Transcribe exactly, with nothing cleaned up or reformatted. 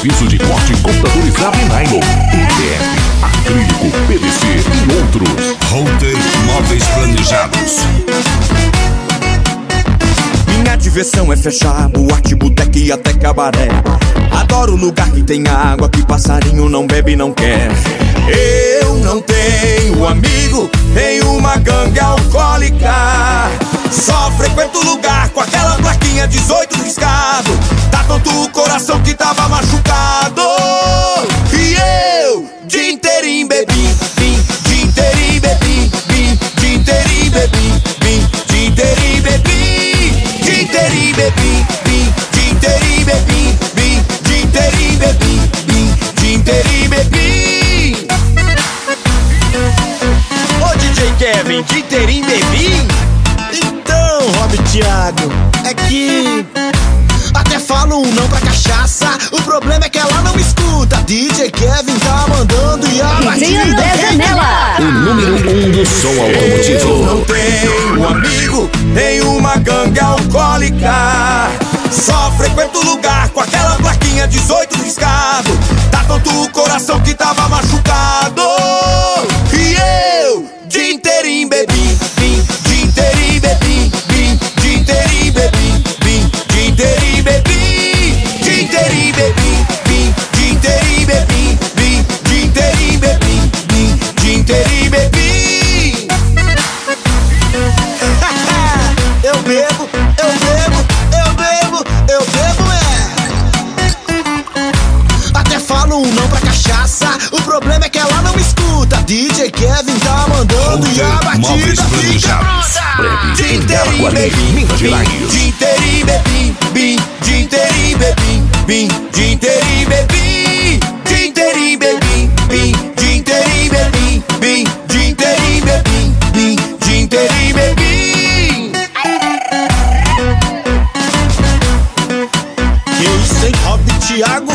Serviço de corte computadorizado em nylon, M D F, acrílico, P V C e outros. Router Móveis Planejados. Minha diversão é fechar boate, boteca e até cabaré. Adoro lugar que tem água, que passarinho não bebe e não quer. Eu não tenho amigo, tenho uma gangue alcoólica. Só frequento lugar com aquela plaquinha dezoito riscado. Tá tonto o coração que tava machucado. E eu, dia inteirinho bebi, bim, dia inteirinho bebi, bim, dia inteirinho bebi, bim, dia inteirinho bebi, dia inteirinho bebi, bim, dia inteirinho bebi, bim, dia inteirinho bebi, bim, dia inteirinho bebi. Ô D J Kevin, dia inteirinho bebi? Então, Rob Thiago, é que até falo um não pra cachaça. O problema é que ela não escuta. D J Kevin tá mandando e a batida vem nela. O número um do som automotivo. Eu não tenho amigo, tenho uma gangue alcoólica. Só frequento lugar com aquela plaquinha dezoito riscado. Tá tonto o coração que tava machucado. E eu, dia inteirinho bebi, bim, dia inteirinho bebi, bim, dia inteirinho bebi, bim, dia inteirinho bebi, dia inteirinho bebi, bim, dia inteirinho bebi, bim, dia inteirinho bebi, bim, dia inteirinho bebi. Eu bebo, eu bebo, eu bebo, eu bebo, é. Até falo um não pra cachaça. O problema é que ela não escuta. D J Kevin tá mandando e a Móveis batida fica Planejados. pronta. Dia inteirinho bebi, Minas Gerais. dia inteirinho bebi, bim, dia inteirinho bebi, bim, dia inteirinho bebi, dia inteirinho bebi, bim, dia inteirinho bebi, bim, dia inteirinho bebi, bim, dia inteirinho bebi. Que isso, hein, Rob Thiago?